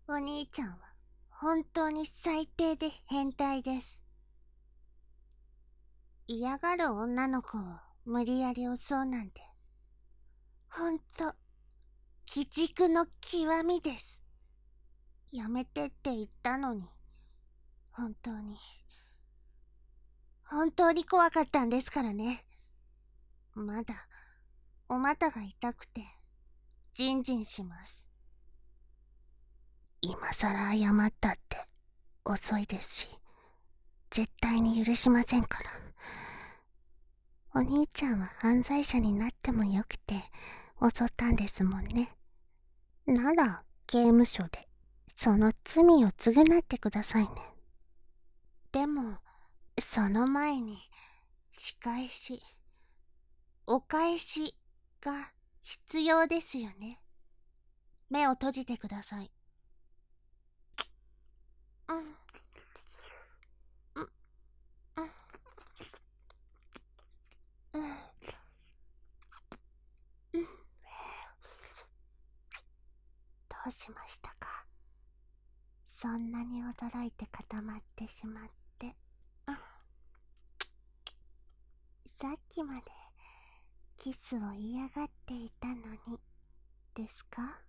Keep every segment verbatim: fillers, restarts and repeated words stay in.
お兄ちゃんは本当に最低で変態です。嫌がる女の子を無理やり襲うなんて、ほんと、鬼畜の極みです。やめてって言ったのに、本当に、本当に怖かったんですからね。まだ、お股が痛くて、ジンジンします。今さら謝ったって遅いですし、絶対に許しませんから。お兄ちゃんは犯罪者になってもよくて襲ったんですもんね。なら刑務所でその罪を償ってくださいね。でもその前に仕返し、お返しが必要ですよね。目を閉じてください。うん。うん。うん。うん。どうしましたか？そんなに驚いて固まってしまって。うん。さっきまでキスを嫌がっていたのに、ですか？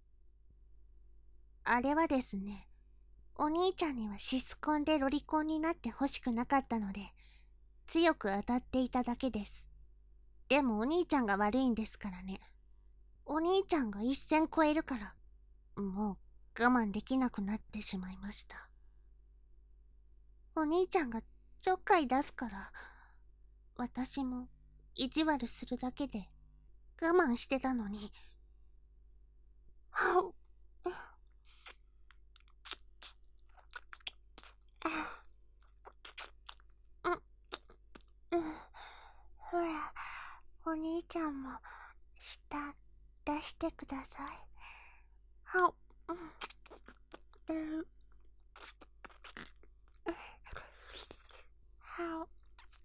あれはですね、お兄ちゃんにはシスコンでロリコンになってほしくなかったので、強く当たっていただけです。でもお兄ちゃんが悪いんですからね。お兄ちゃんが一線超えるから、もう我慢できなくなってしまいました。お兄ちゃんがちょっかい出すから、私も意地悪するだけで我慢してたのに。はっ。うん、ほら、お兄ちゃんも舌出してください。はっ。うん、はっ。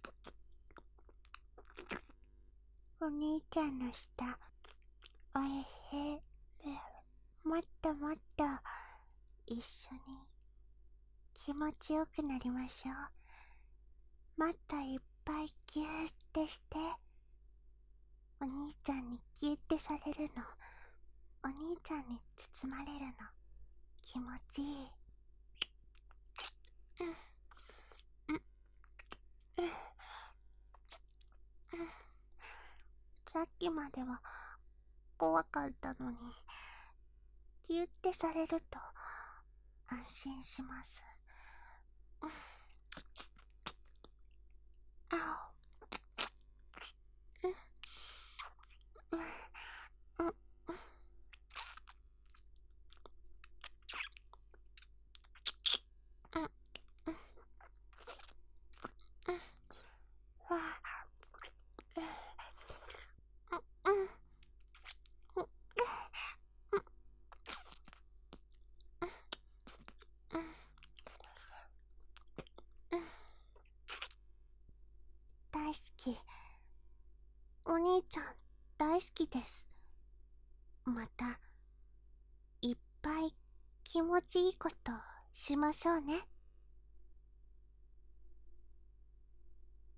お兄ちゃんの舌、おいしい。もっともっと一緒に気持ちよくなりましょう。もっといっぱいギューってして、お兄ちゃんにギューってされるの、お兄ちゃんに包まれるの気持ちいい。うん。うん。うん。さっきまでは怖かったのに、ギュってされると安心します。うん。あお。うん。うん。うん。うん。うん。うん。わあ。うん。うん。うん。うん。大好き。お兄ちゃん大好きです。またいっぱい気持ちいいことしましょうね。